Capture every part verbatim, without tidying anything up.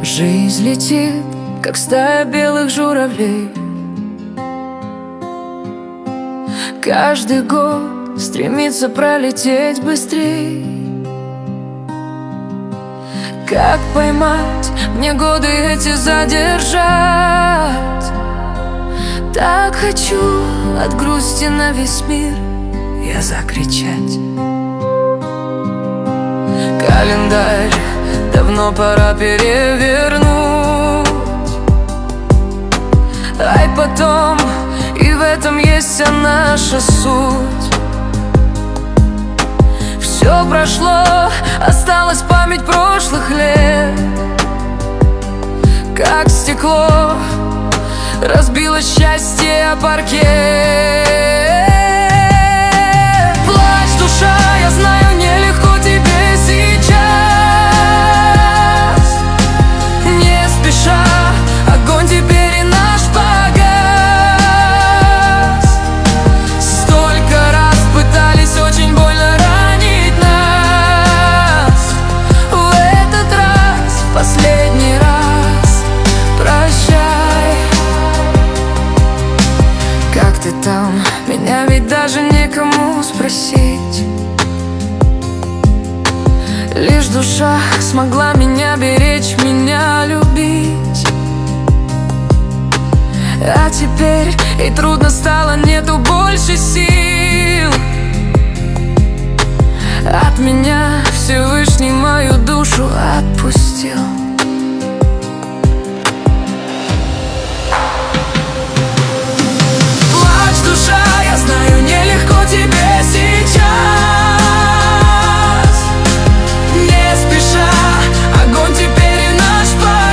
Жизнь летит, как стая белых журавлей. Каждый год стремится пролететь быстрей. Как поймать мне годы эти задержать? Так хочу от грусти на весь мир я закричать. Календарь давно пора перевернуть, ай потом, и в этом есть вся наша суть. Все прошло, осталась память прошлых лет. Как стекло разбилось счастье о паркет. Плачь, душа, я знаю, нелегко тебе сейчас. Не спеша, огонь теперь и наш погас. Столько раз пытались очень больно ранить нас. В этот раз, последний раз, прощай. Как ты там? Меня ведь даже некому спросить. Лишь душа смогла меня беречь, меня любить. А теперь и трудно стало, нету больше сил. От меня Всевышний мою душу отпустил. Плачь, душа, я знаю, нелегко тебе сейчас. Не спеша, огонь теперь и наш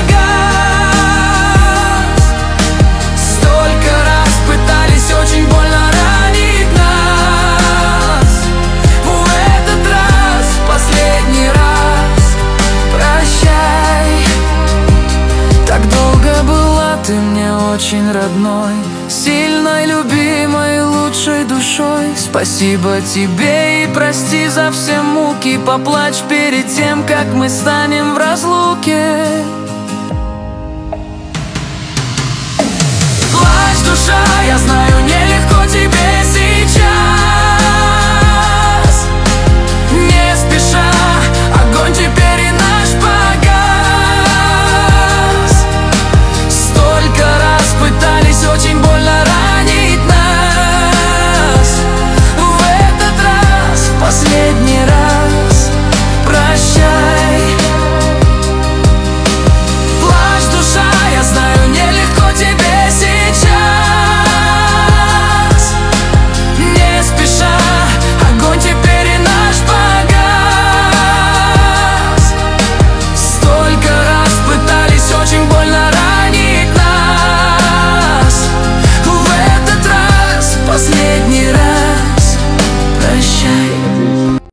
погас. Столько раз пытались очень больно ранить нас. В этот раз, последний раз, прощай. Так долго была ты мне очень родной, сильной, любимой, лучшей душой. Спасибо тебе и прости за все муки. Поплачь перед тем, как мы станем в разлуке.